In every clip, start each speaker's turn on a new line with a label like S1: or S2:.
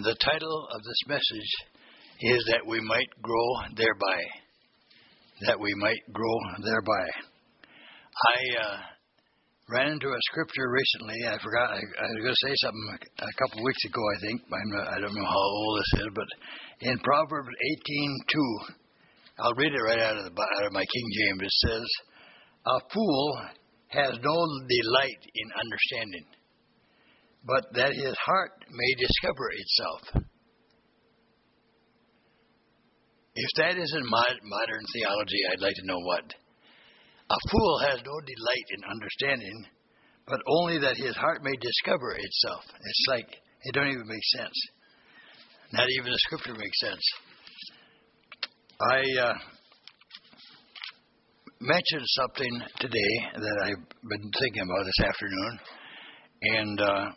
S1: The title of this message is That We Might Grow Thereby. That we might grow thereby. I ran into a scripture recently. I forgot. I was going to say something a couple of weeks ago, I think. I don't know how old this is, but in Proverbs 18:2, I'll read it right out of my King James. It says, "A fool has no delight in understanding, but that his heart may discover itself." If that isn't modern theology, I'd like to know what. A fool has no delight in understanding, but only that his heart may discover itself. It's like, it don't even make sense. Not even the scripture makes sense. I mentioned something today that I've been thinking about this afternoon, and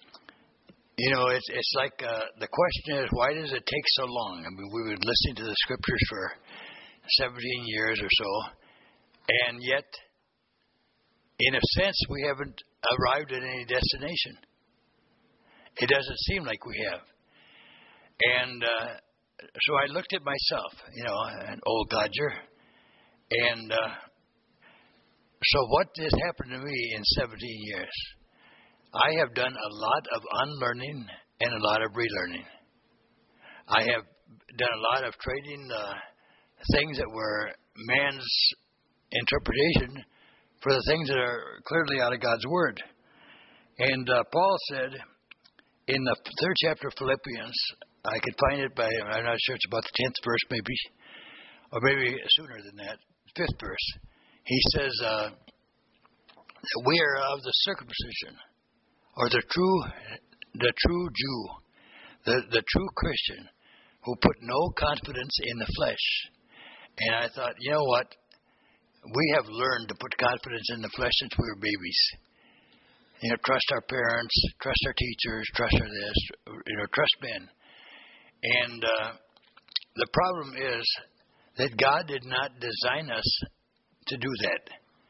S1: it's like the question is, why does it take so long? I mean, we've been listening to the scriptures for 17 years or so, and yet, in a sense, we haven't arrived at any destination. It doesn't seem like we have. And so I looked at myself, an old codger, and so what has happened to me in 17 years? I have done a lot of unlearning and a lot of relearning. I have done a lot of trading things that were man's interpretation for the things that are clearly out of God's Word. And Paul said in the 3rd chapter of Philippians, I could find it I'm not sure, it's about the 10th verse maybe, or maybe sooner than that, 5th verse. He says that we are of the circumcision, or the true Jew, the true Christian, who put no confidence in the flesh. And I thought, you know what? We have learned to put confidence in the flesh since we were babies. Trust our parents, trust our teachers, trust our this, trust men. And the problem is that God did not design us to do that.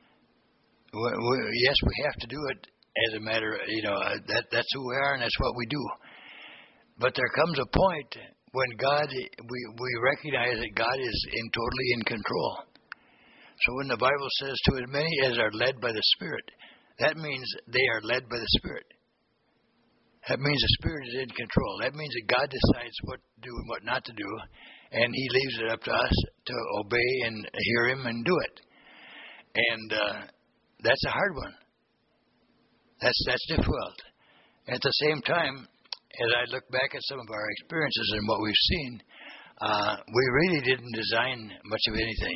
S1: Yes, we have to do it as a matter, that's who we are and that's what we do. But there comes a point when we recognize that God is totally in control. So when the Bible says, to as many as are led by the Spirit, that means they are led by the Spirit. That means the Spirit is in control. That means that God decides what to do and what not to do, and He leaves it up to us to obey and hear Him and do it. And that's a hard one. That's difficult. At the same time, as I look back at some of our experiences and what we've seen, we really didn't design much of anything.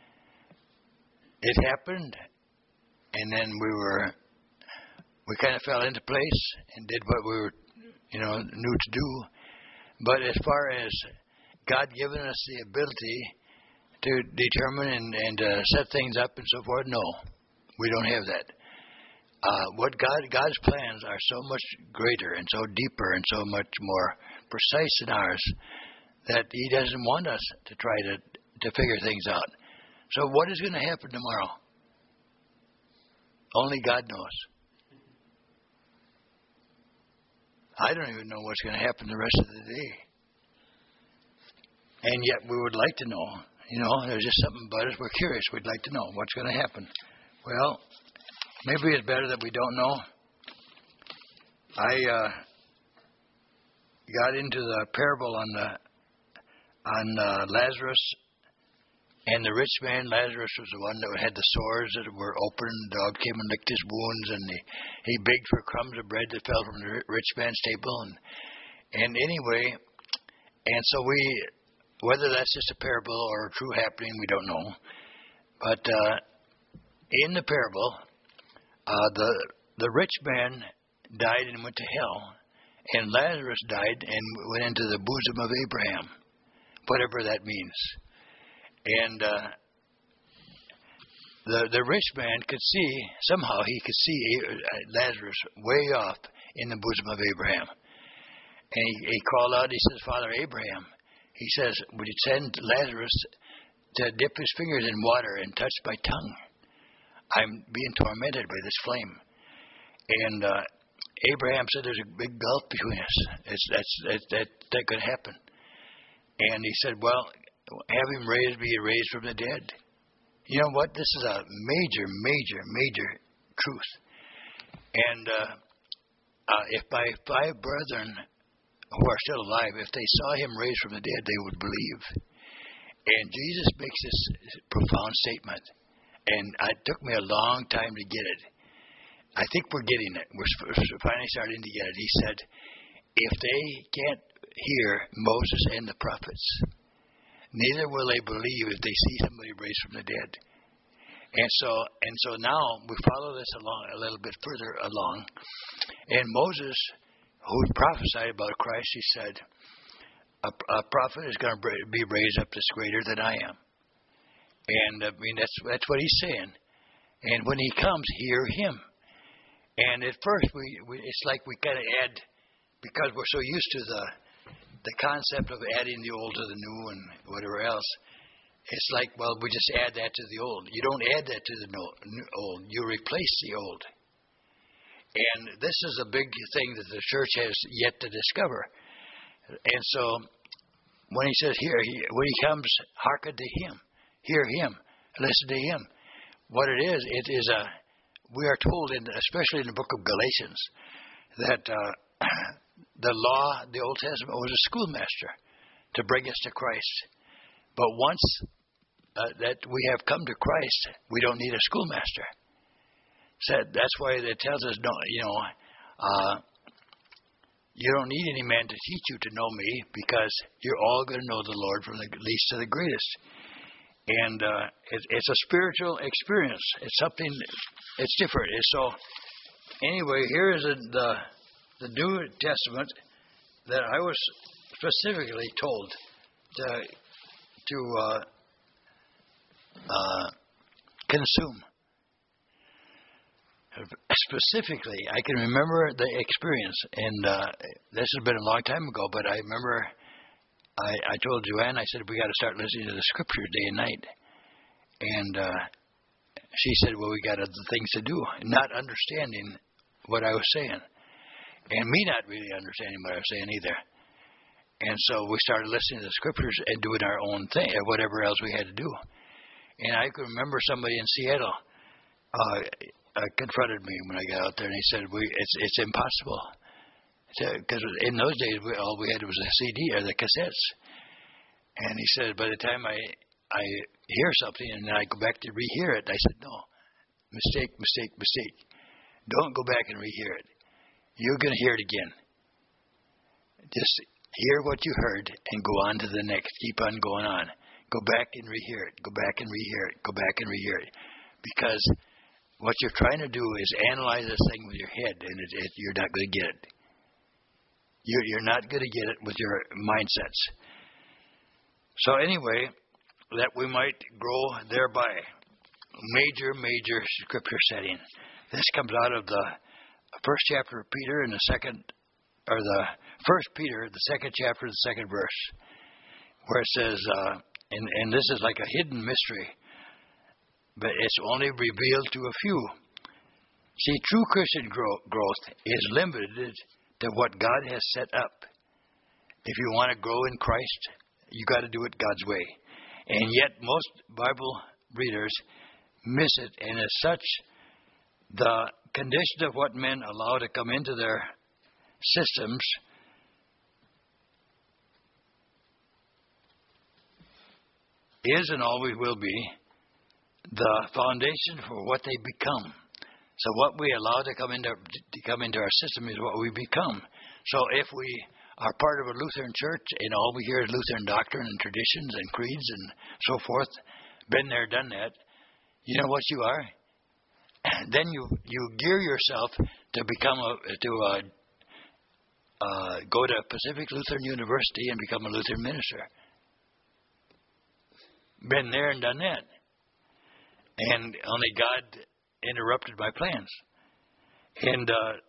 S1: It happened, and then we kind of fell into place and did what we were, knew to do. But as far as God giving us the ability to determine and to set things up and so forth, no, we don't have that. God's plans are so much greater and so deeper and so much more precise than ours that He doesn't want us to try to figure things out. So what is going to happen tomorrow? Only God knows. I don't even know what's going to happen the rest of the day. And yet we would like to know. There's just something about us. We're curious. We'd like to know what's going to happen. Well, maybe it's better that we don't know. I got into the parable on Lazarus and the rich man. Lazarus was the one that had the sores that were open. The dog came and licked his wounds, and he begged for crumbs of bread that fell from the rich man's table. And anyway, and so whether that's just a parable or a true happening, we don't know. But in the parable, the rich man died and went to hell, and Lazarus died and went into the bosom of Abraham, whatever that means. And the rich man could see, somehow he could see Lazarus way off in the bosom of Abraham. And he called out, he says, "Father Abraham," he says, "would you send Lazarus to dip his fingers in water and touch my tongue? I'm being tormented by this flame." And Abraham said there's a big gulf between us. That could happen. And he said, well, have him be raised from the dead. You know what? This is a major, major, major truth. And if my 5 brethren who are still alive, if they saw him raised from the dead, they would believe. And Jesus makes this profound statement. And it took me a long time to get it. I think we're getting it. We're finally starting to get it. He said, if they can't hear Moses and the prophets, neither will they believe if they see somebody raised from the dead. And so now we follow this along a little bit further along. And Moses, who prophesied about Christ, he said, a prophet is going to be raised up that's greater than I am. And I mean, that's what he's saying. And when he comes, hear him. And at first, it's like we kind of add, because we're so used to the concept of adding the old to the new and whatever else. It's like, well, we just add that to the old. You don't add that to the old. You replace the old. And this is a big thing that the church has yet to discover. And so when he says here, when he comes, hearken to him, hear him, listen to him. What it is we are told, especially in the book of Galatians, that the law, the Old Testament, was a schoolmaster to bring us to Christ. But once that we have come to Christ, we don't need a schoolmaster. So that's why it tells us, you don't need any man to teach you to know me, because you're all going to know the Lord from the least to the greatest. And it's a spiritual experience. It's something, it's different. And so, anyway, here is the New Testament that I was specifically told to consume. Specifically, I can remember the experience, and this has been a long time ago, but I remember I told Joanne, I said, we got to start listening to the scriptures day and night. And she said, well, we got other things to do, not understanding what I was saying, and me not really understanding what I was saying either. And so we started listening to the scriptures and doing our own thing, whatever else we had to do. And I can remember somebody in Seattle confronted me when I got out there, and he said, it's impossible. Because in those days, all we had was a CD or the cassettes. And he said, by the time I hear something and then I go back to rehear it, I said, no, mistake. Don't go back and rehear it. You're going to hear it again. Just hear what you heard and go on to the next. Keep on going on. Go back and rehear it. Go back and rehear it. Go back and rehear it. Because what you're trying to do is analyze this thing with your head, and you're not going to get it. You're not going to get it with your mindsets. So anyway, that we might grow thereby. Major scripture setting. This comes out of the first chapter of Peter and the first Peter, the second chapter, the second verse, where it says, and this is like a hidden mystery, but it's only revealed to a few. See, true Christian growth is limited to what God has set up. If you want to grow in Christ, you got to do it God's way. And yet most Bible readers miss it, and as such, the condition of what men allow to come into their systems is and always will be the foundation for what they become. So what we allow to come into our system is what we become. So if we are part of a Lutheran church and all we hear is Lutheran doctrine and traditions and creeds and so forth, been there, done that, you know what you are? Then you gear yourself to become go to Pacific Lutheran University and become a Lutheran minister. Been there and done that. And only God interrupted my plans. And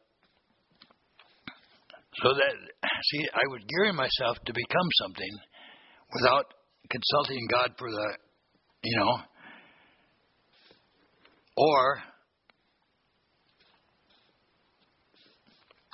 S1: so that, see, I was gearing myself to become something without consulting God for the, or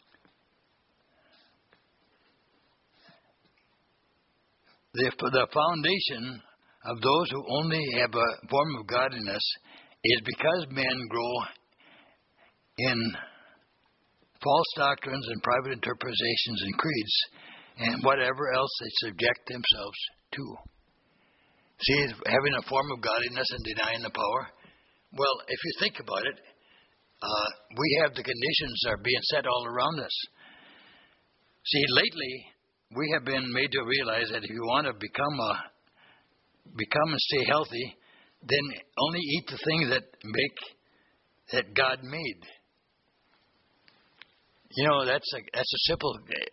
S1: the foundation of those who only have a form of godliness is because men grow in false doctrines and private interpretations and creeds and whatever else they subject themselves to. See, having a form of godliness and denying the power. Well, if you think about it, we have the conditions that are being set all around us. See, lately, we have been made to realize that if you want to become and stay healthy, then only eat the things that God made. You know, that's a simple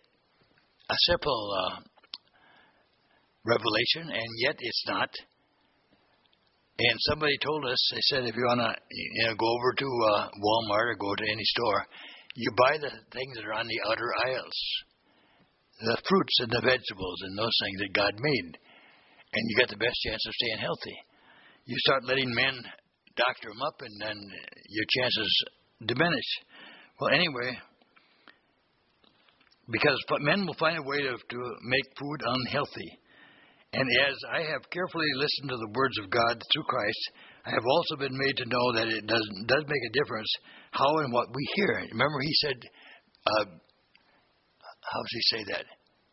S1: revelation, and yet it's not. And somebody told us, they said, if you want to go over to Walmart or go to any store, you buy the things that are on the outer aisles, the fruits and the vegetables and those things that God made, and you got the best chance of staying healthy. You start letting men doctor them up, and then your chances diminish. Well, anyway, because men will find a way to make food unhealthy. And as I have carefully listened to the words of God through Christ, I have also been made to know that it does make a difference how and what we hear. Remember, he said, how does he say that?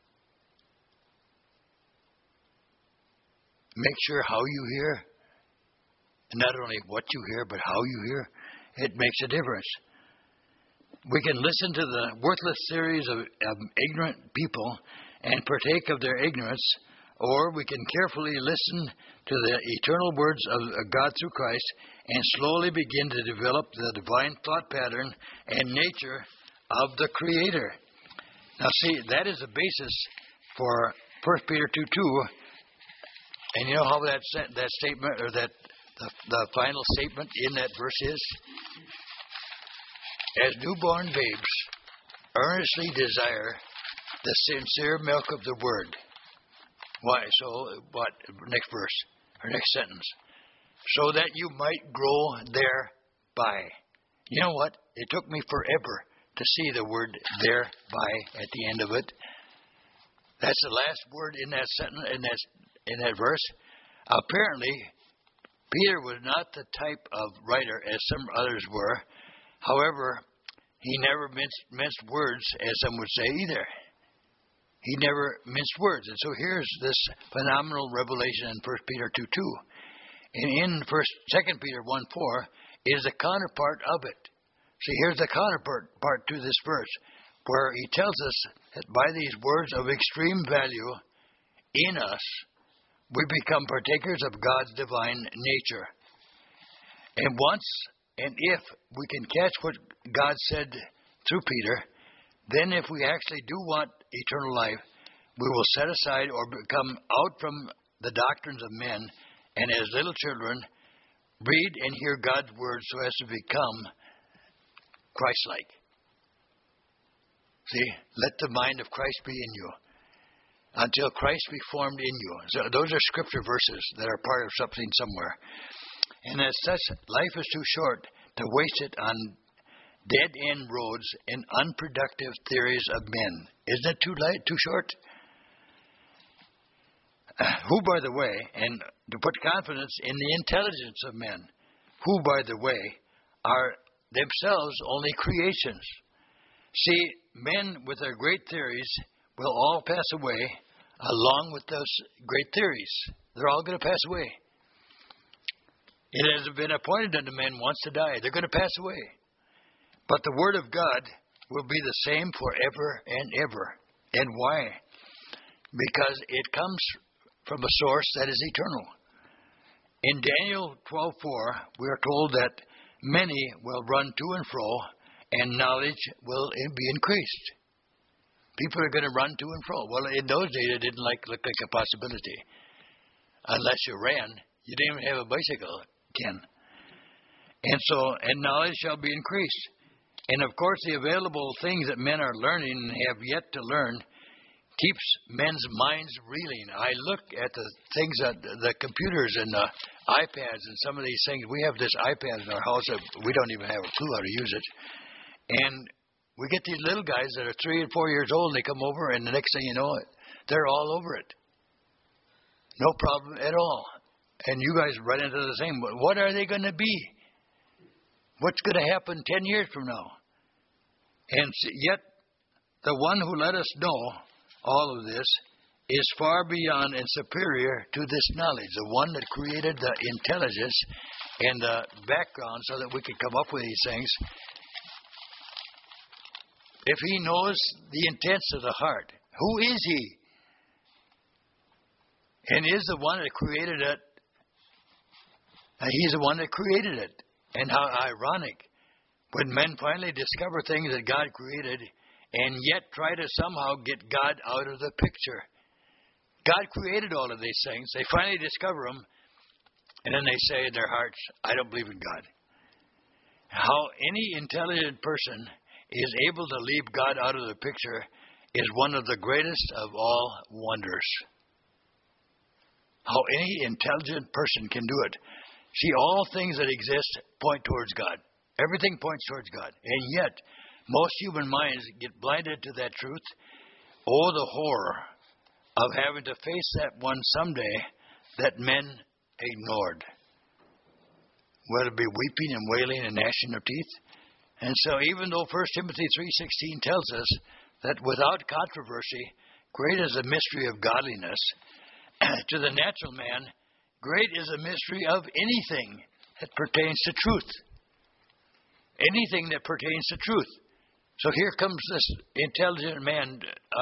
S1: Make sure how you hear, and not only what you hear, but how you hear. It makes a difference. We can listen to the worthless theories of ignorant people and partake of their ignorance, or we can carefully listen to the eternal words of God through Christ and slowly begin to develop the divine thought pattern and nature of the Creator. Now see, that is the basis for 1 Peter 2:2. And you know how that statement, or that the final statement in that verse is? As newborn babes earnestly desire the sincere milk of the Word. Why? So, what? Next verse, or next sentence. So that you might grow thereby. You know what? It took me forever to see the word thereby at the end of it. That's the last word in that sentence, in that verse. Apparently, Peter was not the type of writer as some others were. However, he never minced words, as some would say, either. He never minced words. And so here's this phenomenal revelation in 1 Peter 2:2. And in 2 Peter 1:4 is a counterpart of it. See, here's the counterpart to this verse, where he tells us that by these words of extreme value in us, we become partakers of God's divine nature. And once and if we can catch what God said through Peter, then if we actually do want eternal life, we will set aside or come out from the doctrines of men, and as little children, read and hear God's word so as to become Christ-like. See, let the mind of Christ be in you, until Christ be formed in you. So those are scripture verses that are part of something somewhere. And as such, life is too short to waste it on dead-end roads and unproductive theories of men. Isn't it too short? Who, by the way, and to put confidence in the intelligence of men, who, by the way, are themselves only creations. See, men with their great theories will all pass away along with those great theories. They're all going to pass away. It has been appointed unto men once to die. They're going to pass away. But the Word of God will be the same forever and ever. And why? Because it comes from a source that is eternal. In Daniel 12:4, we are told that many will run to and fro, and knowledge will be increased. People are going to run to and fro. Well, in those days, it didn't look like a possibility. Unless you ran. You didn't even have a bicycle, Ken. And knowledge shall be increased. And of course, the available things that men are learning and have yet to learn keeps men's minds reeling. I look at the things that the computers and the iPads and some of these things. We have this iPad in our house that we don't even have a clue how to use it. And we get these little guys that are 3 and 4 years old, and they come over, and the next thing you know, they're all over it. No problem at all. And you guys run into the same. What are they going to be? What's going to happen 10 years from now? And yet, the one who let us know all of this is far beyond and superior to this knowledge. The one that created the intelligence and the background so that we could come up with these things. If he knows the intents of the heart, who is he? And is the one that created it. And he's the one that created it. And how ironic when men finally discover things that God created and yet try to somehow get God out of the picture. God created all of these things. They finally discover them, and then they say in their hearts, I don't believe in God. How any intelligent person is able to leave God out of the picture is one of the greatest of all wonders. How any intelligent person can do it. See, all things that exist point towards God. Everything points towards God. And yet, most human minds get blinded to that truth. Oh, the horror of having to face that one someday that men ignored. Whether it be weeping and wailing and gnashing of teeth. And so even though 1 Timothy 3:16 tells us that without controversy, great is the mystery of godliness, to the natural man, great is the mystery of anything that pertains to truth. Anything that pertains to truth. So here comes this intelligent man.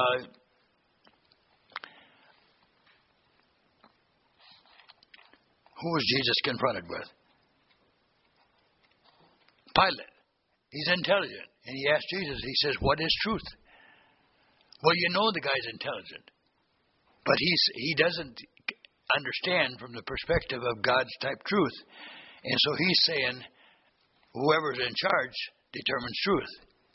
S1: Who was Jesus confronted with? Pilate. He's intelligent. And he asked Jesus, he says, what is truth? Well, you know the guy's intelligent. But he doesn't understand from the perspective of God's type truth. And so he's saying, whoever's in charge determines truth.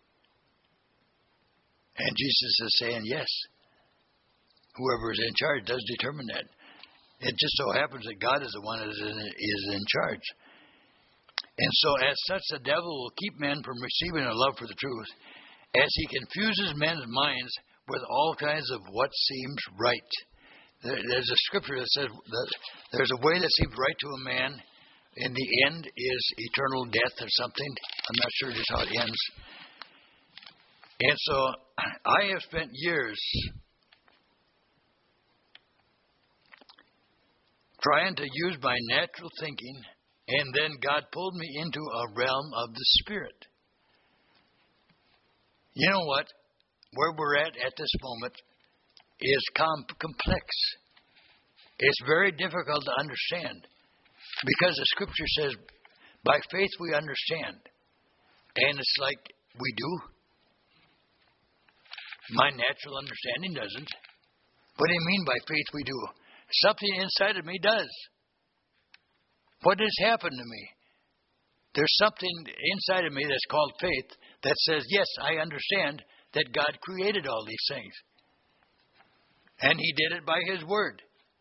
S1: And Jesus is saying, yes, whoever is in charge does determine that. It just so happens that God is the one that is in charge. And so as such, the devil will keep men from receiving a love for the truth as he confuses men's minds with all kinds of what seems right. There's a scripture that says that there's a way that seems right to a man. In the end is eternal death or something. I'm not sure just how it ends. And so I have spent years trying to use my natural thinking, and then God pulled me into a realm of the Spirit. You know what? Where we're at this moment is complex. It's very difficult to understand because the Scripture says, by faith we understand. And it's like, we do. My natural understanding doesn't. What do you mean by faith we do? Something inside of me does. What has happened to me? There's something inside of me that's called faith that says, yes, I understand that God created all these things. And He did it by His Word.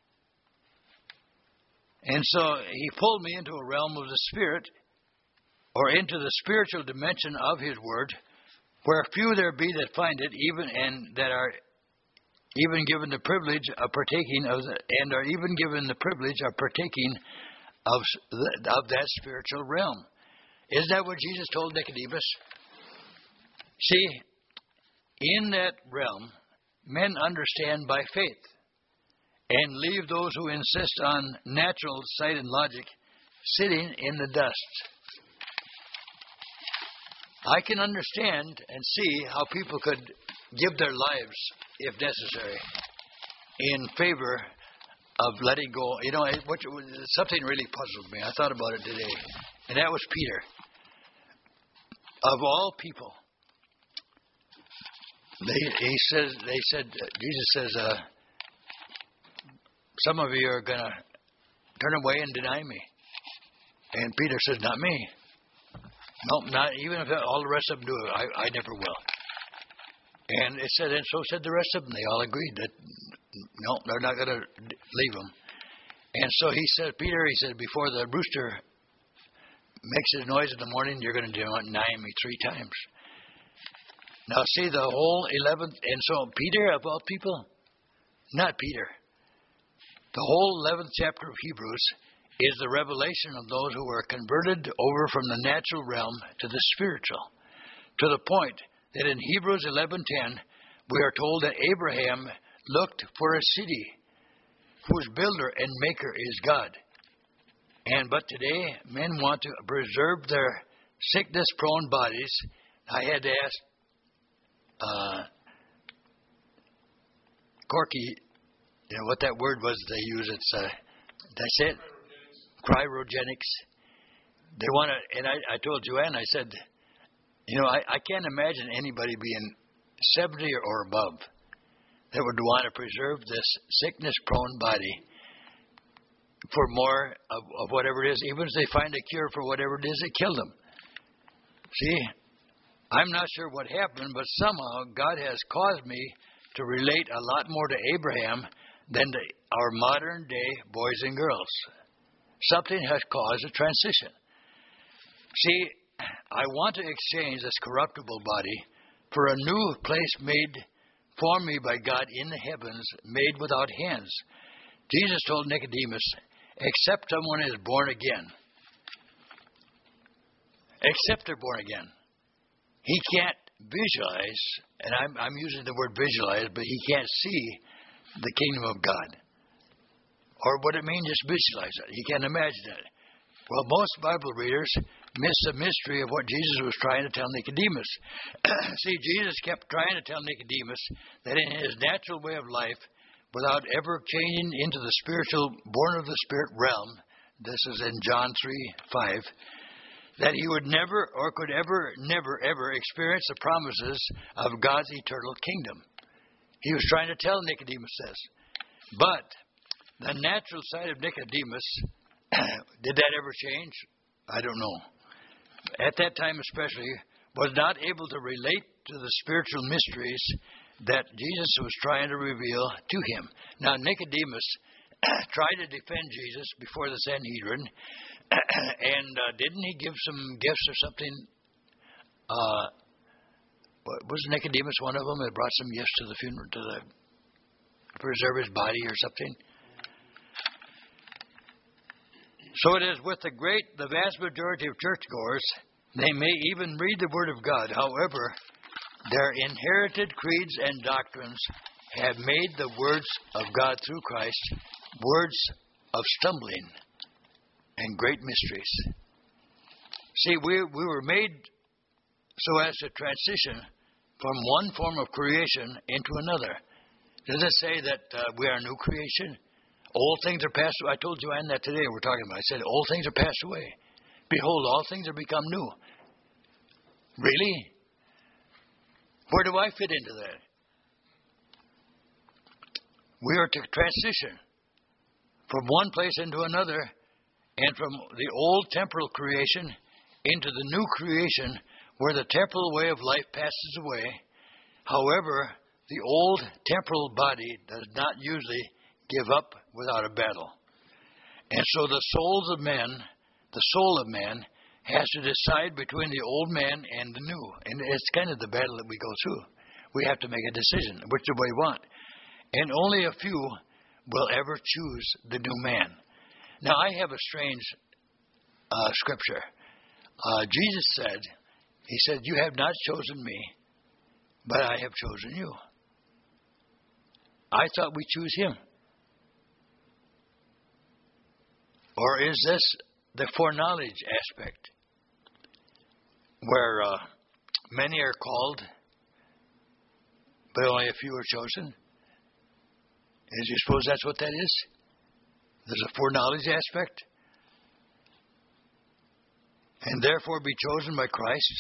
S1: And so He pulled me into a realm of the Spirit, or into the spiritual dimension of His Word, where few there be that find it, even and that are even given the privilege of partaking of, and are even given the privilege of partaking of that spiritual realm. Isn't that what Jesus told Nicodemus? See, in that realm, men understand by faith, and leave those who insist on natural sight and logic sitting in the dust. I can understand and see how people could give their lives, if necessary, in favor of letting go. You know, something really puzzled me. I thought about it today, and that was Peter. Of all people, Jesus says, some of you are going to turn away and deny me. And Peter says, not me. Nope, not even if all the rest of them do it. I never will. And it said, and so said the rest of them. They all agreed that no, they're not going to leave him. And so he said, Peter, he said, before the rooster makes his noise in the morning, you're going to deny me 3 times. Now see, the whole 11th, and so Peter, of all people, not Peter. The whole 11th chapter of Hebrews is the revelation of those who were converted over from the natural realm to the spiritual, to the point that in Hebrews 11:10 we are told that Abraham looked for a city whose builder and maker is God. But today men want to preserve their sickness-prone bodies. I had to ask Corky, what that word was they use. It's did I say it? Cryogenics. They want to, and I told Joanne, I said, I can't imagine anybody being 70 or above that would want to preserve this sickness-prone body for more of whatever it is, even if they find a cure for whatever it is that killed them. See, I'm not sure what happened, but somehow God has caused me to relate a lot more to Abraham than to our modern-day boys and girls. Something has caused a transition. See, I want to exchange this corruptible body for a new place made for me by God in the heavens, made without hands. Jesus told Nicodemus, except someone is born again, except they're born again, he can't visualize, and I'm using the word visualize, but he can't see the kingdom of God. Or what it means, just visualize it. He can't imagine it. Well, most Bible readers miss the mystery of what Jesus was trying to tell Nicodemus. See, Jesus kept trying to tell Nicodemus that in his natural way of life, without ever changing into the spiritual, born of the Spirit realm, this is in John 3:5, that he would never or could never experience the promises of God's eternal kingdom. He was trying to tell Nicodemus this. But the natural side of Nicodemus, did that ever change? I don't know. At that time especially, was not able to relate to the spiritual mysteries that Jesus was trying to reveal to him. Now, Nicodemus tried to defend Jesus before the Sanhedrin, and didn't he give some gifts or something? Was Nicodemus one of them that brought some gifts to the funeral, to preserve his body or something? So it is with the vast majority of churchgoers. They may even read the Word of God. However, their inherited creeds and doctrines have made the words of God through Christ words of stumbling and great mysteries. See, we were made so as to transition from one form of creation into another. Does it say that we are a new creation? Old things are passed away. I told Joanne that today we're talking about. I said, old things are passed away. Behold, all things are become new. Really? Where do I fit into that? We are to transition from one place into another, and from the old temporal creation into the new creation where the temporal way of life passes away. However, the old temporal body does not usually give up without a battle. And so the soul of man has to decide between the old man and the new. And it's kind of the battle that we go through. We have to make a decision, which do we want? And only a few will ever choose the new man. Now, I have a strange scripture. Jesus said, he said, you have not chosen me, but I have chosen you. I thought we choose him. Or is this the foreknowledge aspect, where many are called, but only a few are chosen? Do you suppose that's what that is? There's a foreknowledge aspect? And therefore be chosen by Christ?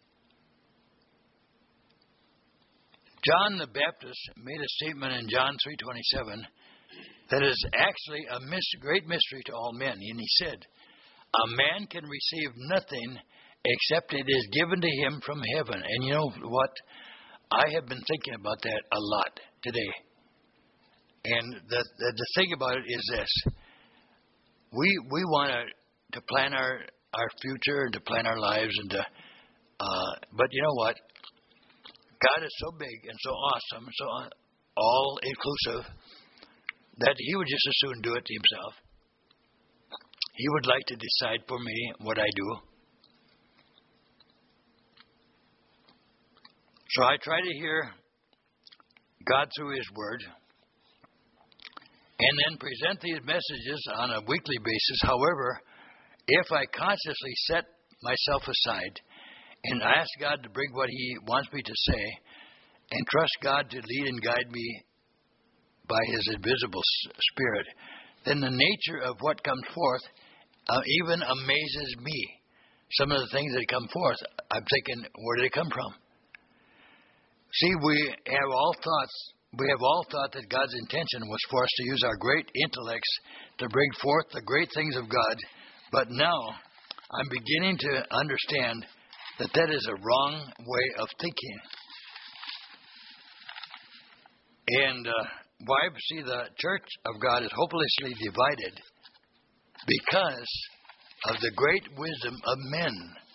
S1: John the Baptist made a statement in John 3:27 that is actually a great mystery to all men. And he said, a man can receive nothing except it is given to him from heaven. And you know what? I have been thinking about that a lot today. And the thing about it is this. We want to plan our future and to plan our lives. But you know what? God is so big and so awesome, so all-inclusive, that he would just as soon do it himself. He would like to decide for me what I do. So I try to hear God through His Word and then present these messages on a weekly basis. However, if I consciously set myself aside and ask God to bring what He wants me to say and trust God to lead and guide me by His invisible Spirit, then the nature of what comes forth even amazes me. Some of the things that come forth, I'm thinking, where did it come from? See, we have all thought that God's intention was for us to use our great intellects to bring forth the great things of God. But now, I'm beginning to understand that that is a wrong way of thinking. And why? See, the church of God is hopelessly divided because of the great wisdom of men.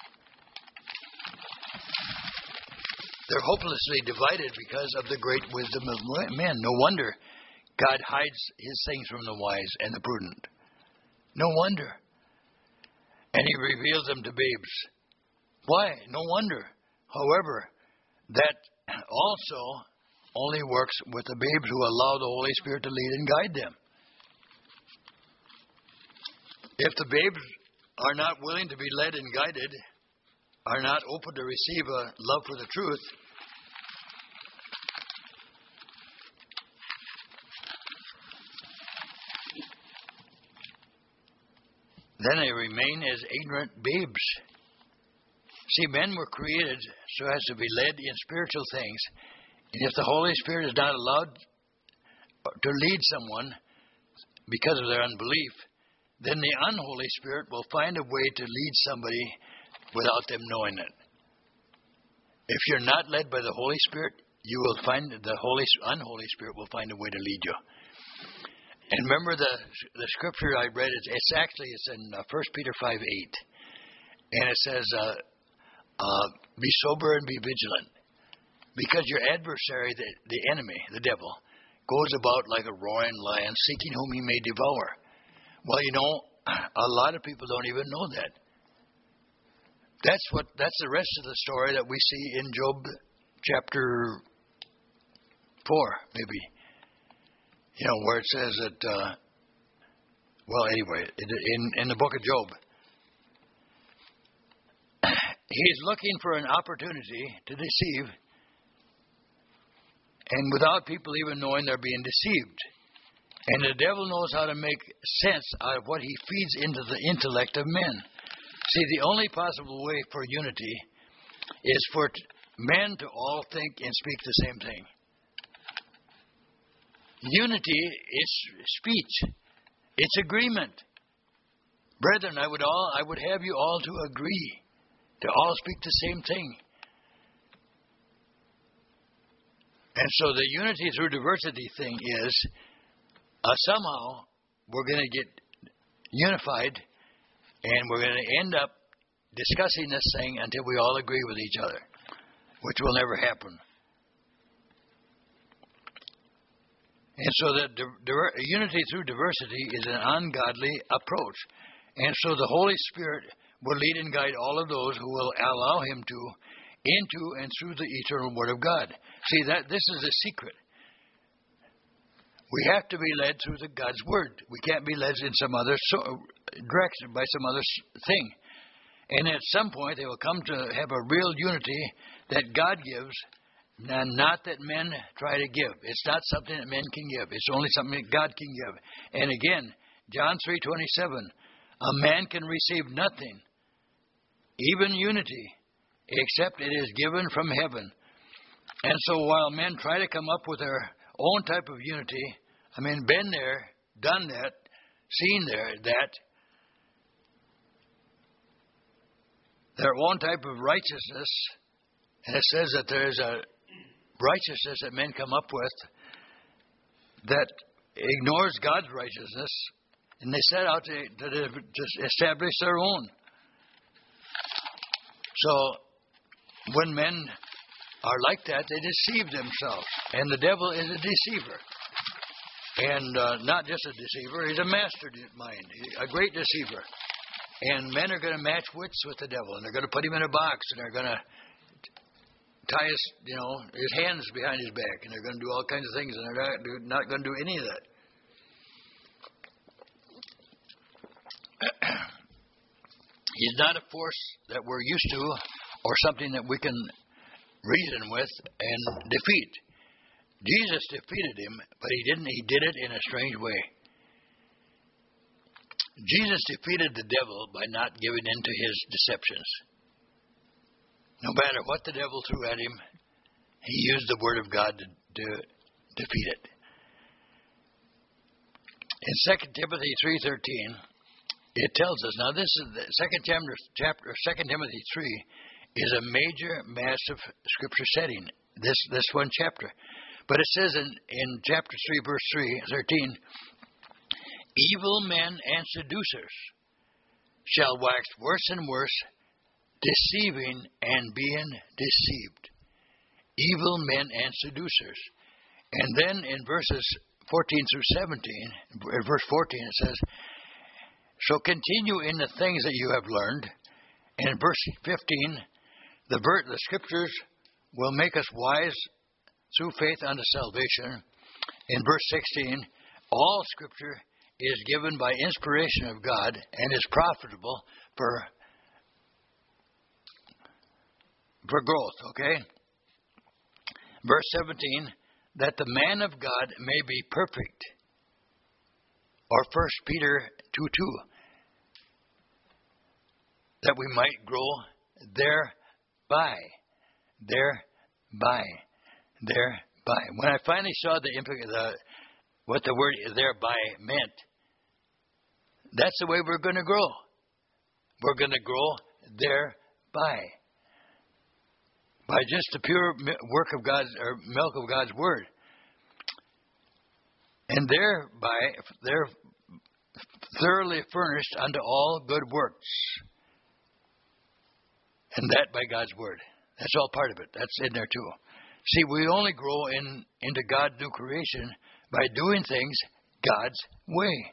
S1: They're hopelessly divided because of the great wisdom of men. No wonder God hides His things from the wise and the prudent. No wonder. And He reveals them to babes. Why? No wonder. However, that also only works with the babes who allow the Holy Spirit to lead and guide them. If the babes are not willing to be led and guided, are not open to receive a love for the truth, then they remain as ignorant babes. See, men were created so as to be led in spiritual things. And if the Holy Spirit is not allowed to lead someone because of their unbelief, then the unholy Spirit will find a way to lead somebody without them knowing it. If you're not led by the Holy Spirit, you will find the unholy Spirit will find a way to lead you. And remember the scripture I read, it's in 1 Peter 5:8. And it says, be sober and be vigilant. Because your adversary, the enemy, the devil, goes about like a roaring lion, seeking whom he may devour. Well, a lot of people don't even know that. That's the rest of the story that we see in Job chapter 4, maybe. Where it says that, in the book of Job, he's looking for an opportunity to deceive, and without people even knowing they're being deceived. And the devil knows how to make sense out of what he feeds into the intellect of men. See, the only possible way for unity is for men to all think and speak the same thing. Unity is speech. It's agreement. Brethren, I would have you all to agree, to all speak the same thing. And so the unity through diversity thing is somehow we're going to get unified and we're going to end up discussing this thing until we all agree with each other, which will never happen. And so that unity through diversity is an ungodly approach. And so the Holy Spirit will lead and guide all of those who will allow Him to into and through the eternal Word of God. See, this is the secret. We have to be led through God's Word. We can't be led in some other direction by some other thing. And at some point, they will come to have a real unity that God gives, and not that men try to give. It's not something that men can give. It's only something that God can give. And again, John 3:27, a man can receive nothing, even unity, except it is given from heaven. And so while men try to come up with their own type of unity, been there, done that, seen that, their own type of righteousness, and it says that there's a righteousness that men come up with that ignores God's righteousness, and they set out to establish their own. So when men are like that, they deceive themselves, and the devil is a deceiver. And not just a deceiver, he's a master mind, a great deceiver. And men are going to match wits with the devil, and they're going to put him in a box, and they're going to tie his hands behind his back, and they're going to do all kinds of things, and they're not going to do any of that. He's not a force that we're used to or something that we can reason with and defeat. Jesus defeated him, but he didn't. He did it in a strange way. Jesus defeated the devil by not giving in to his deceptions. No matter what the devil threw at him, he used the word of God to defeat it. In 2 Timothy 3:13, it tells us, now this is the 2 Timothy 3 is a major, massive scripture setting, this one chapter. But it says in chapter 3, verse 13, evil men and seducers shall wax worse and worse, deceiving and being deceived. Evil men and seducers. And then in verses 14 through 17, verse 14 it says, so continue in the things that you have learned. And in verse 15, the scriptures will make us wise through faith unto salvation. In verse 16, all scripture is given by inspiration of God and is profitable for growth, okay? Verse 17, that the man of God may be perfect. Or 1 Peter 2:2, that we might grow thereby. When I finally saw what the word thereby meant, that's the way we're going to grow. We're going to grow thereby. By just the pure work of God's, or milk of God's word. And thereby, they're thoroughly furnished unto all good works. And that by God's word. That's all part of it. That's in there too. See, we only grow into God's new creation by doing things God's way.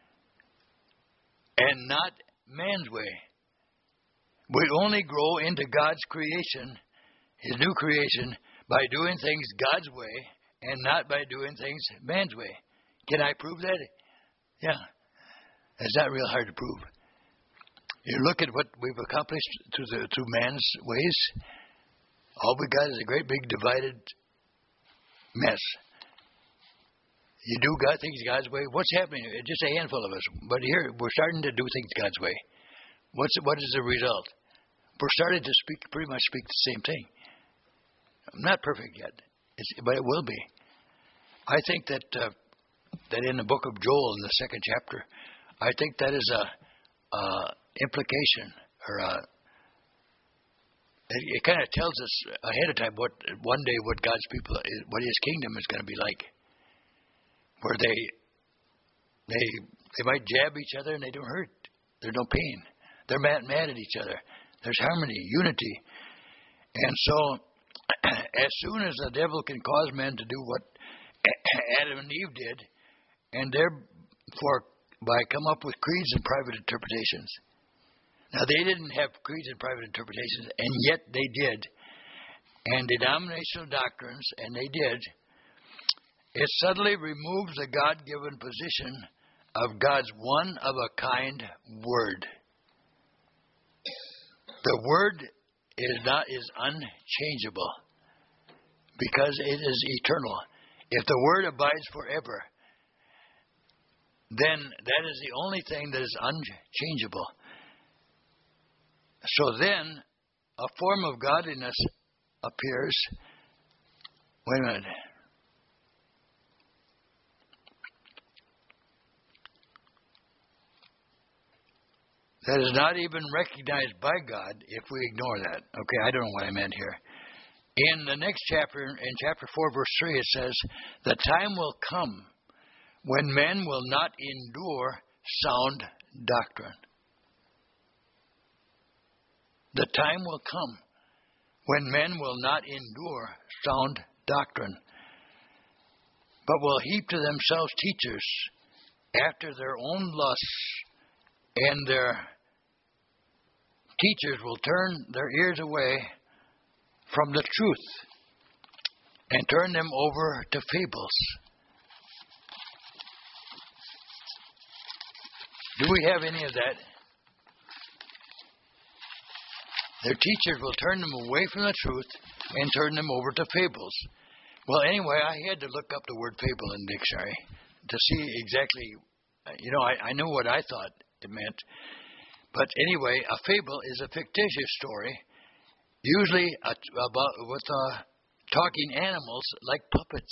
S1: And not man's way. We only grow into God's creation, His new creation, by doing things God's way and not by doing things man's way. Can I prove that? Yeah. It's not real hard to prove. You look at what we've accomplished through man's ways. All we got is a great big divided mess. You do God things God's way. What's happening? Just a handful of us. But here we're starting to do things God's way. What is the result? We're starting to pretty much speak the same thing. I'm not perfect yet, but it will be. I think that in the book of Joel, in the 2nd chapter, I think that is a implication, or it kind of tells us ahead of time what one day what God's people, what His kingdom is going to be like, where they might jab each other and they don't hurt. There's no pain. They're mad at each other. There's harmony, unity, and so as soon as the devil can cause men to do what Adam and Eve did, and therefore by come up with creeds and private interpretations. Now, they didn't have creeds and private interpretations, and yet they did. And denominational doctrines, and they did. It suddenly removes the God-given position of God's one-of-a-kind word. The word is unchangeable because it is eternal. If the word abides forever, then that is the only thing that is unchangeable. So then, a form of godliness appears. Wait a minute. That is not even recognized by God if we ignore that. Okay, I don't know what I meant here. In the next chapter, in chapter 4, verse 3, it says, the time will come when men will not endure sound doctrine. The time will come when men will not endure sound doctrine, but will heap to themselves teachers after their own lusts, and their teachers will turn their ears away from the truth and turn them over to fables. Do we have any of that? Their teachers will turn them away from the truth and turn them over to fables. Well, anyway, I had to look up the word fable in the dictionary to see exactly, I knew what I thought it meant. But anyway, a fable is a fictitious story, usually with talking animals like puppets.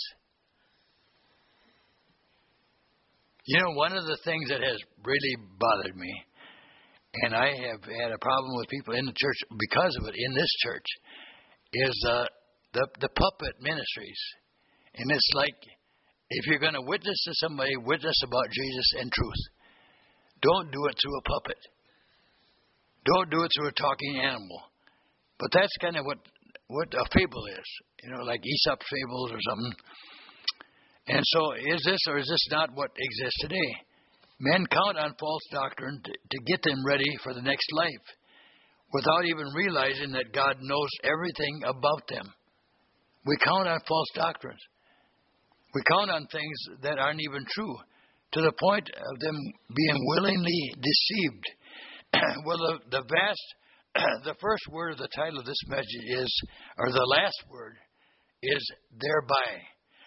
S1: One of the things that has really bothered me, and I have had a problem with people in the church because of it, in this church, is the puppet ministries. And it's like, if you're going to witness to somebody, witness about Jesus and truth. Don't do it through a puppet. Don't do it through a talking animal. But that's kind of what a fable is, like Aesop's fables or something. And so is this or is this not what exists today? Men count on false doctrine to get them ready for the next life without even realizing that God knows everything about them. We count on false doctrines. We count on things that aren't even true to the point of them being willingly deceived. Well, the first word of the title of this message is, or the last word, is thereby.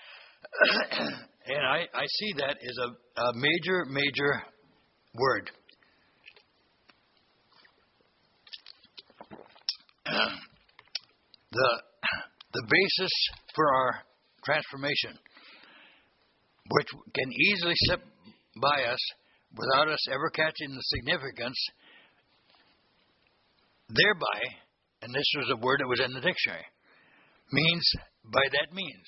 S1: And I see that as a major word. The basis for our transformation, which can easily slip by us without us ever catching the significance, thereby, and this was a word that was in the dictionary, means by that means.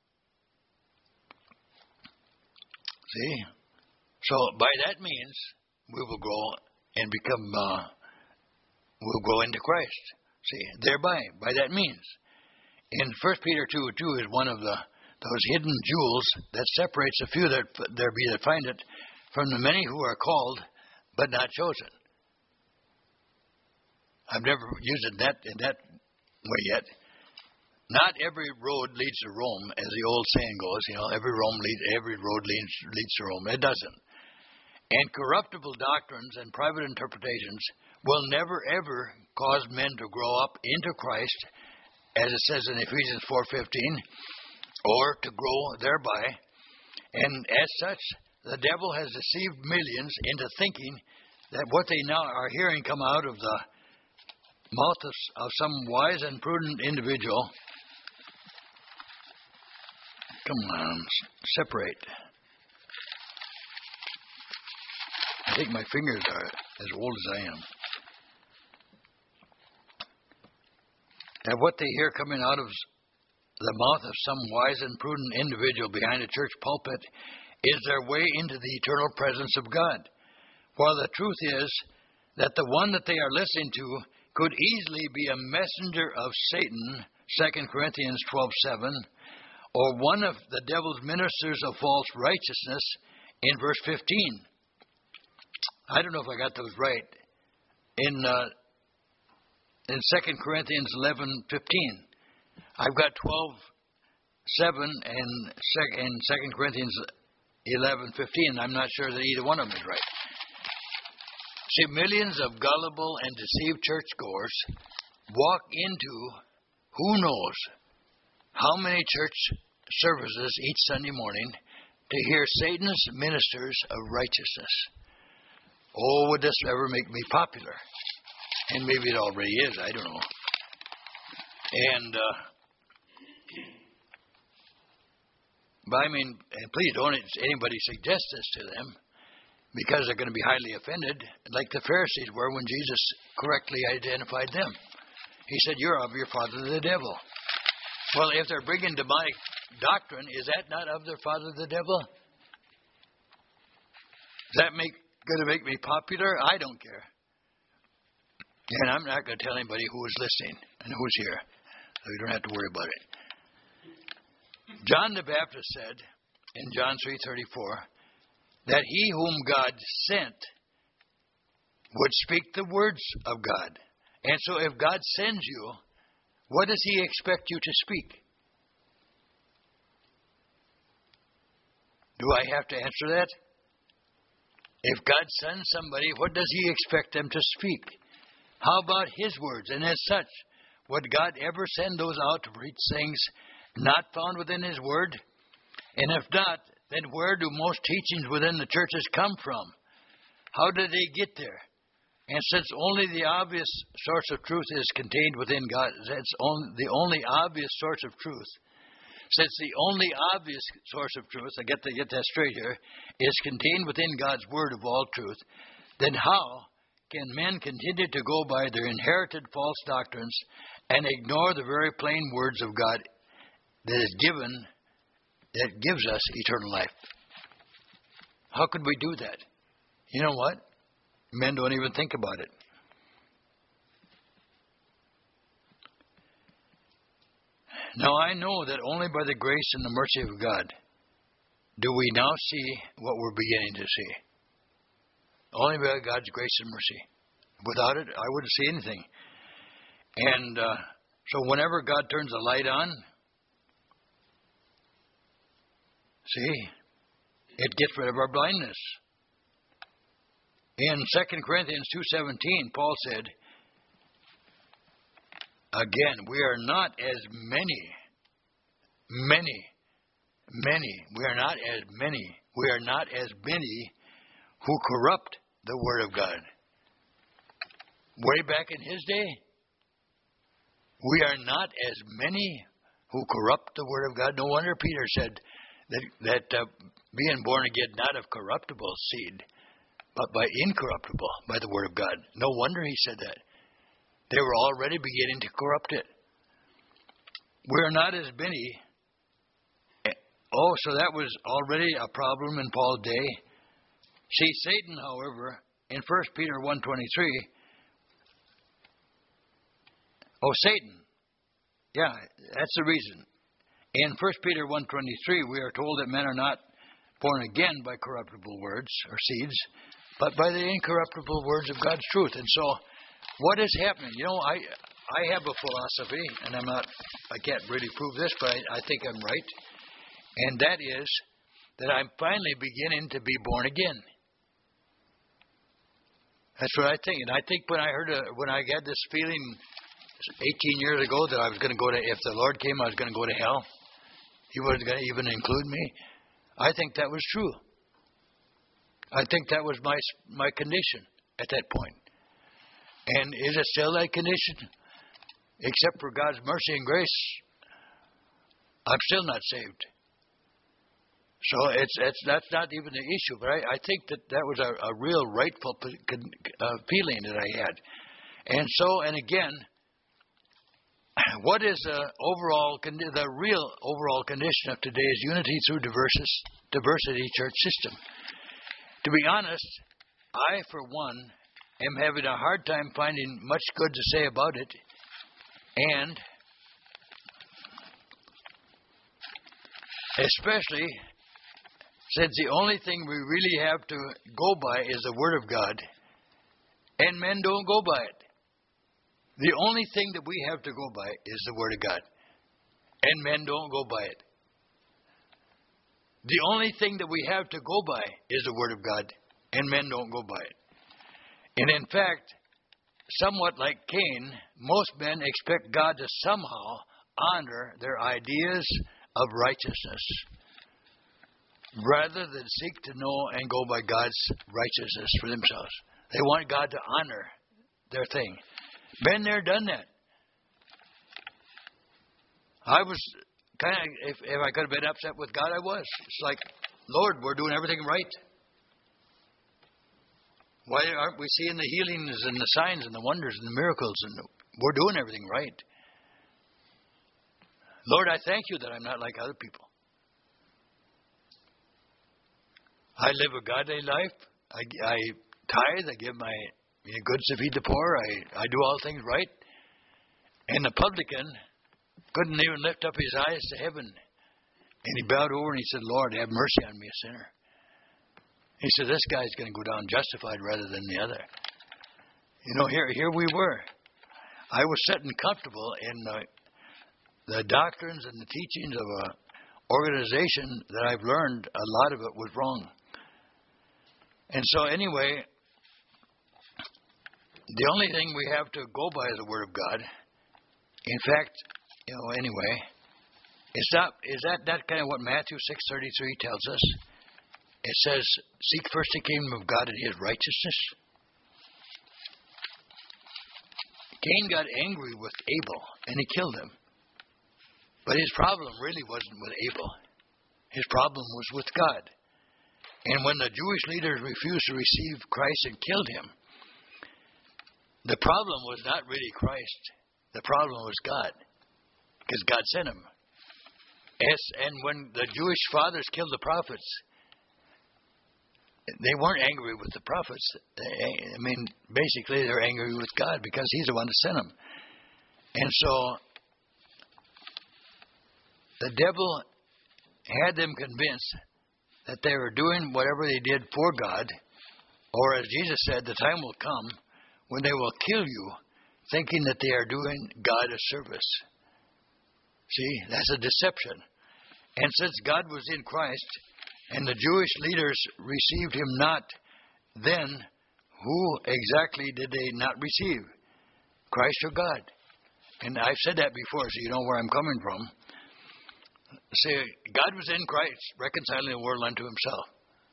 S1: See? So by that means, we will grow and become, we'll grow into Christ. See? Thereby, by that means. And 1 Peter 2:2 is one of those hidden jewels that separates a few that there be that find it from the many who are called but not chosen. I've never used it in that way yet. Not every road leads to Rome, as the old saying goes. Every road leads to Rome. It doesn't. And corruptible doctrines and private interpretations will never ever cause men to grow up into Christ, as it says in Ephesians 4:15, or to grow thereby. And as such, the devil has deceived millions into thinking that what they now are hearing come out of the mouth of some wise and prudent individual. Come on, separate. I think my fingers are as old as I am. That what they hear coming out of the mouth of some wise and prudent individual behind a church pulpit is their way into the eternal presence of God. While the truth is that the one that they are listening to could easily be a messenger of Satan, 2 Corinthians 12:7, or one of the devil's ministers of false righteousness in verse 15. I don't know if I got those right. In 2 Corinthians 11:15, I've got 12:7 and 2 Corinthians 11:15. I'm not sure that either one of them is right. See, millions of gullible and deceived churchgoers walk into who knows how many church services each Sunday morning to hear Satan's ministers of righteousness. Oh, would this ever make me popular? And maybe it already is, I don't know. And, but I mean, and please don't anybody suggest this to them, because they're going to be highly offended, like the Pharisees were when Jesus correctly identified them. He said, "You're of your father the devil." Well, if they're bringing demonic doctrine, is that not of their father the devil? Is that going to make me popular? I don't care. And I'm not going to tell anybody who is listening and who's here, so you don't have to worry about it. John the Baptist said in John 3:34 that he whom God sent would speak the words of God. And so if God sends you, what does he expect you to speak? Do I have to answer that? If God sends somebody, what does he expect them to speak? How about his words? And as such, would God ever send those out to preach things not found within his word? And if not, then where do most teachings within the churches come from? How did they get there? And since only the obvious source of truth is contained within God, that's the only obvious source of truth. Since the only obvious source of truth, I get that straight here, is contained within God's word of all truth, then how can men continue to go by their inherited false doctrines and ignore the very plain words of God that gives us eternal life? How could we do that? You know what? Men don't even think about it. Now, I know that only by the grace and the mercy of God do we now see what we're beginning to see. Only by God's grace and mercy. Without it, I wouldn't see anything. And so whenever God turns the light on, see, it gets rid of our blindness. In 2 Corinthians 2:17, Paul said, again, we are not as many. We are not as many who corrupt the Word of God. Way back in his day, we are not as many who corrupt the Word of God. No wonder Peter said that being born again not of corruptible seed, but by incorruptible, by the Word of God. No wonder he said that. They were already beginning to corrupt it. We're not as many. Oh, so that was already a problem in Paul's day. See, Satan, however, in 1 Peter 1:23, Satan. Yeah, that's the reason. In 1 Peter 1:23, we are told that men are not born again by corruptible words or seeds, but by the incorruptible words of God's truth. And so, what is happening? You know, I have a philosophy, and I can't really prove this, but I think I'm right. And that is that I'm finally beginning to be born again. That's what I think. And I think when I got this feeling 18 years ago that I was going to go to, if the Lord came, I was going to go to hell. He wasn't going to even include me. I think that was true. I think that was my condition at that point. And is it still that condition? Except for God's mercy and grace, I'm still not saved. So that's not even the issue. But I think that was a real rightful feeling that I had. And again, what is the real overall condition of today's unity through diversity church system? To be honest, I, for one, am having a hard time finding much good to say about it. And especially since the only thing we really have to go by is the Word of God, and men don't go by it. The only thing that we have to go by is the Word of God, and men don't go by it. The only thing that we have to go by is the Word of God, and men don't go by it. And in fact, somewhat like Cain, most men expect God to somehow honor their ideas of righteousness, rather than seek to know and go by God's righteousness for themselves. They want God to honor their thing. Been there, done that. I was kind of, if I could have been upset with God, I was. It's like, Lord, we're doing everything right. Why aren't we seeing the healings and the signs and the wonders and the miracles? And we're doing everything right. Lord, I thank you that I'm not like other people. I live a godly life. I tithe. I give my goods to feed the poor. I do all things right. And the publican couldn't even lift up his eyes to heaven And he bowed over and he said, Lord, have mercy on me, a sinner. He said, this guy's going to go down justified rather than the other. You know, here we were. I was sitting comfortable in the doctrines and the teachings of an organization that I've learned a lot of it was wrong. And so anyway, the only thing we have to go by is the Word of God. In fact, you know, anyway, is that kind of what Matthew 6:33 tells us? It says, seek first the kingdom of God and His righteousness. Cain got angry with Abel and he killed him. But his problem really wasn't with Abel. His problem was with God. And when the Jewish leaders refused to receive Christ and killed him, the problem was not really Christ. The problem was God, because God sent him. And when the Jewish fathers killed the prophets, they weren't angry with the prophets. I mean, basically, they're angry with God because He's the one that sent them. And so the devil had them convinced that they were doing whatever they did for God, or as Jesus said, the time will come when they will kill you, thinking that they are doing God a service. See, that's a deception. And since God was in Christ, and the Jewish leaders received Him not, then who exactly did they not receive? Christ or God? And I've said that before, so you know where I'm coming from. See, God was in Christ, reconciling the world unto Himself.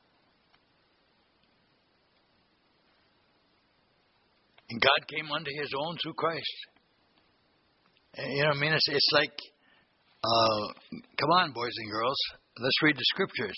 S1: And God came unto His own through Christ. And, you know what I mean? It's like, come on, boys and girls, let's read the Scriptures.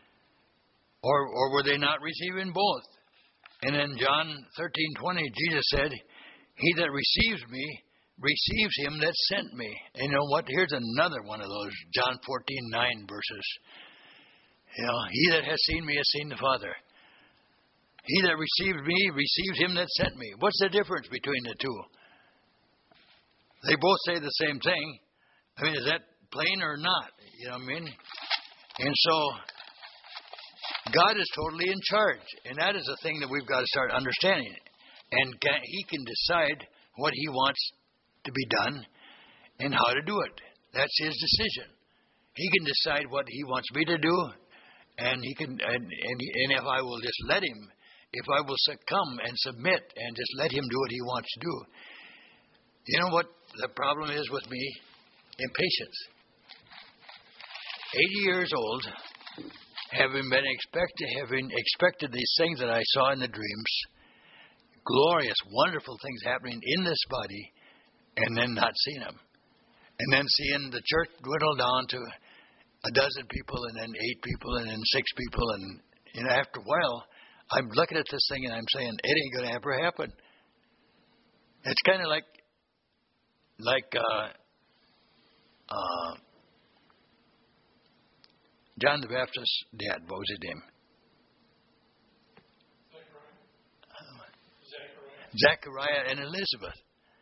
S1: Or were they not receiving both? And in John 13:20, Jesus said, he that receives me, receives Him that sent me. And you know what? Here's another one of those John 14:9 verses. You know, he that has seen me has seen the Father. He that receives me, receives Him that sent me. What's the difference between the two? They both say the same thing. I mean, is that plain or not? You know what I mean? And so, God is totally in charge. And that is the thing that we've got to start understanding. And He can decide what He wants to be done and how to do it. That's His decision. He can decide what He wants me to do, and He can, and if I will just let Him, if I will succumb and submit and just let Him do what He wants to do. You know what the problem is with me? Impatience. 80 years old, having expected these things that I saw in the dreams, glorious, wonderful things happening in this body, and then not seeing them. And then seeing the church dwindle down to a dozen people, and then 8 people, and then 6 people. And you know, after a while, I'm looking at this thing and I'm saying, it ain't going to ever happen. It's kind of like John the Baptist's dad. What was his name? Zechariah and Elizabeth.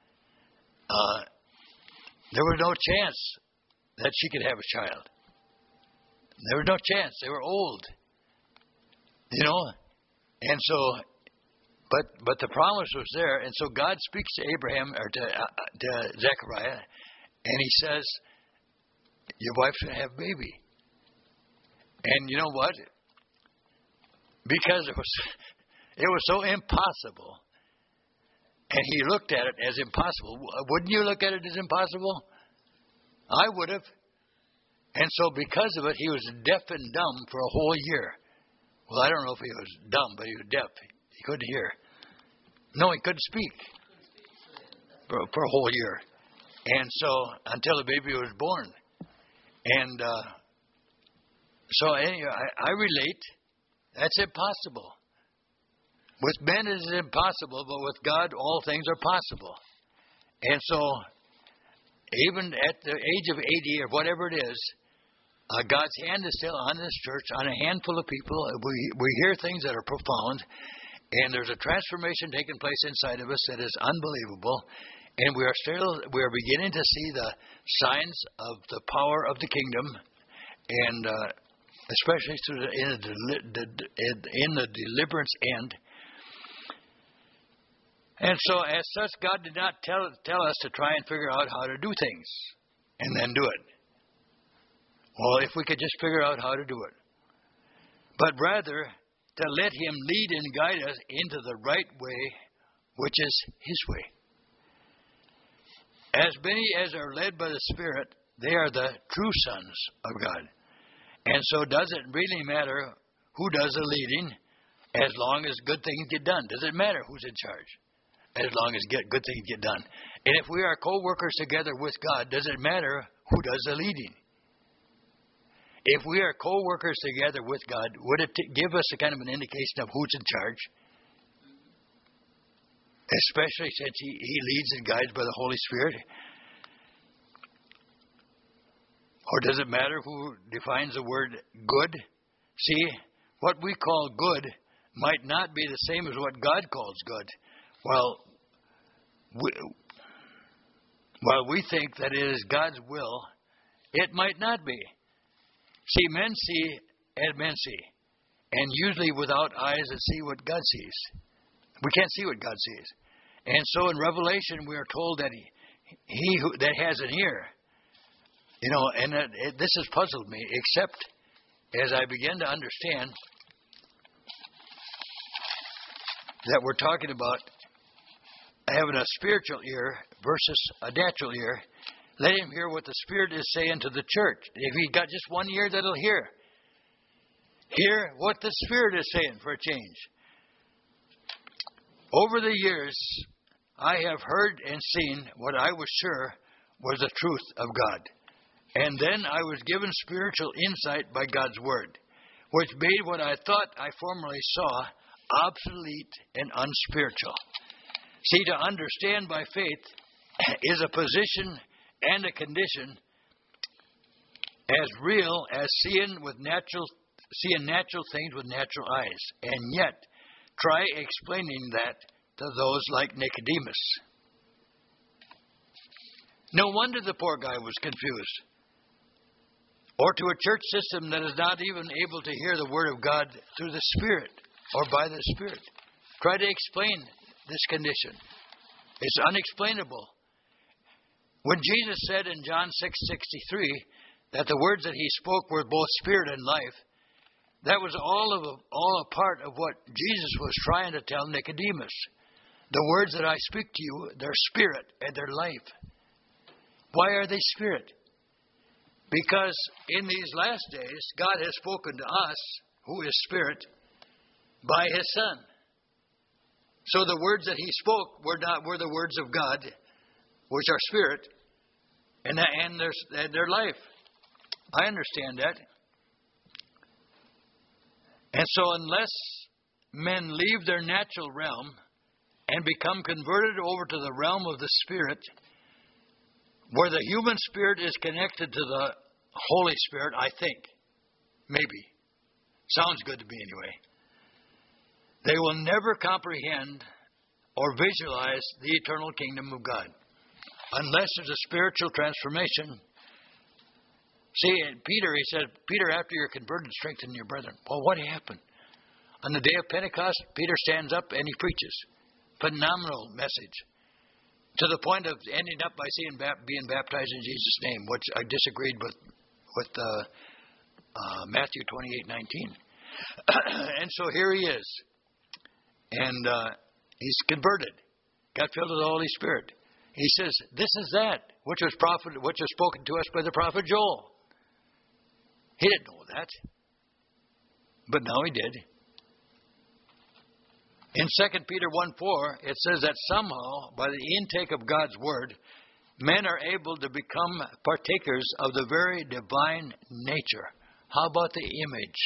S1: There was no chance that she could have a child. There was no chance. They were old. You know? And so, but the promise was there. And so God speaks to Abraham, or to Zechariah, and He says, your wife's going to have a baby. And you know what? Because it was so impossible, and he looked at it as impossible. Wouldn't you look at it as impossible? I would have. And so because of it, he was deaf and dumb for a whole year. Well, I don't know if he was dumb, but he was deaf. He couldn't hear. No, he couldn't speak for a whole year. And so until the baby was born. And so anyway, I relate. That's impossible. With men it is impossible, but with God all things are possible. And so even at the age of 80 or whatever it is, God's hand is still on this church, on a handful of people. We hear things that are profound, and there's a transformation taking place inside of us that is unbelievable. And we are beginning to see the signs of the power of the kingdom. and especially through in the deliverance end. And so, as such, God did not tell us to try and figure out how to do things and then do it. Well, if we could just figure out how to do it. But rather, to let Him lead and guide us into the right way, which is His way. As many as are led by the Spirit, they are the true sons of God. And so does it really matter who does the leading as long as good things get done? Does it matter who's in charge as long as good things get done? And if we are co-workers together with God, does it matter who does the leading? If we are co-workers together with God, would it give us a kind of an indication of who's in charge? Especially since He leads and guides by the Holy Spirit. Or does it matter who defines the word good? See, what we call good might not be the same as what God calls good. While we think that it is God's will, it might not be. See, men see as men see, and usually without eyes that see what God sees. We can't see what God sees. And so in Revelation we are told that he who that has an ear, and this has puzzled me, except as I begin to understand that we're talking about having a spiritual ear versus a natural ear. Let him hear what the Spirit is saying to the church. If he's got just one ear, that'll hear. Hear what the Spirit is saying for a change. Over the years, I have heard and seen what I was sure was the truth of God. And then I was given spiritual insight by God's Word, which made what I thought I formerly saw obsolete and unspiritual. See, to understand by faith is a position and a condition as real as seeing natural things with natural eyes, and yet try explaining that to those like Nicodemus. No wonder the poor guy was confused. Or to a church system that is not even able to hear the Word of God through the Spirit or by the Spirit. Try to explain this condition. It's unexplainable. When Jesus said in John 6:63 that the words that He spoke were both spirit and life, that was all a part of what Jesus was trying to tell Nicodemus. The words that I speak to you, they're spirit and they're life. Why are they spirit? Because in these last days, God has spoken to us, who is spirit, by His Son. So the words that He spoke were the words of God, which are spirit, and their life. I understand that. And so unless men leave their natural realm and become converted over to the realm of the Spirit, where the human spirit is connected to the Holy Spirit, I think, maybe, sounds good to me anyway, they will never comprehend or visualize the eternal kingdom of God unless there's a spiritual transformation. See, Peter, he said, Peter, after you're converted, strengthen your brethren. Well, what happened? On the day of Pentecost, Peter stands up and he preaches. Phenomenal message. To the point of ending up by being baptized in Jesus' name, which I disagreed with Matthew 28:19. And so here he is. And he's converted. Got filled with the Holy Spirit. He says, this is that which was spoken to us by the prophet Joel. He didn't know that. But now he did. In 2 Peter 1:4, it says that somehow, by the intake of God's Word, men are able to become partakers of the very divine nature. How about the image?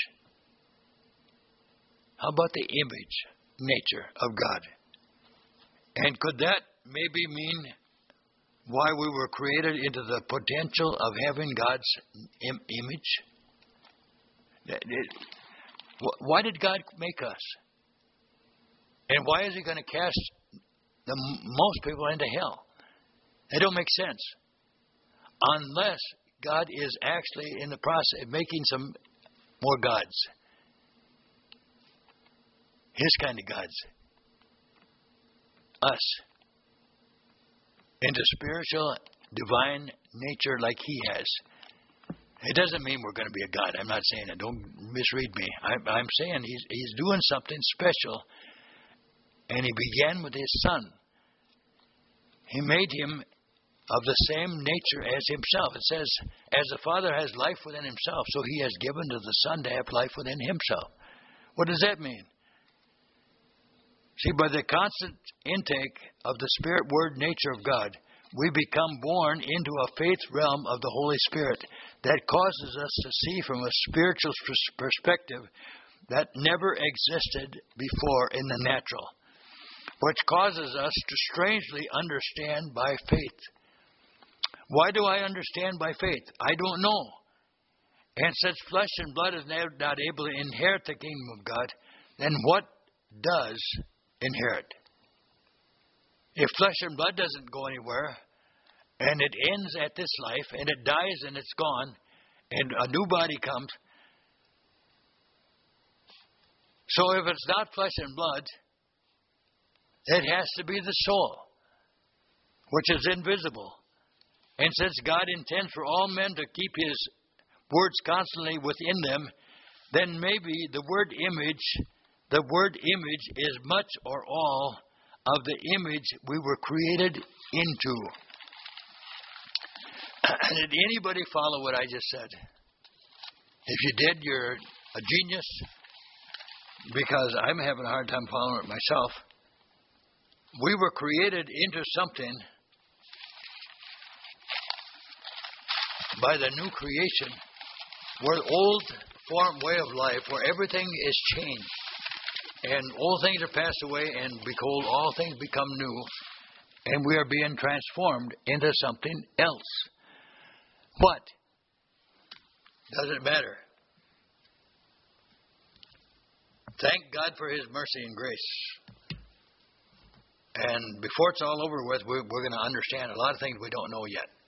S1: How about the image, nature of God? And could that maybe mean why we were created into the potential of having God's image? Why did God make us? And why is He going to cast most people into hell? It don't make sense. Unless God is actually in the process of making some more gods. His kind of gods. Us. Into spiritual, divine nature like He has. It doesn't mean we're going to be a God. I'm not saying it. Don't misread me. I'm saying He's doing something special. And He began with His Son. He made Him of the same nature as Himself. It says, as the Father has life within Himself, so He has given to the Son to have life within Himself. What does that mean? See, by the constant intake of the Spirit Word nature of God, we become born into a faith realm of the Holy Spirit that causes us to see from a spiritual perspective that never existed before in the natural, which causes us to strangely understand by faith. Why do I understand by faith? I don't know. And since flesh and blood is not able to inherit the kingdom of God, then what does inherit? If flesh and blood doesn't go anywhere, and it ends at this life, and it dies and it's gone, and a new body comes. So if it's not flesh and blood, it has to be the soul, which is invisible. And since God intends for all men to keep His words constantly within them, then maybe the word image is much or all of the image we were created into. Did anybody follow what I just said? If you did, you're a genius, because I'm having a hard time following it myself. We were created into something by the new creation, where the old form way of life, where everything is changed, and old things are passed away, and behold, all things become new, and we are being transformed into something else. What? Doesn't matter. Thank God for His mercy and grace. And before it's all over with, we're going to understand a lot of things we don't know yet.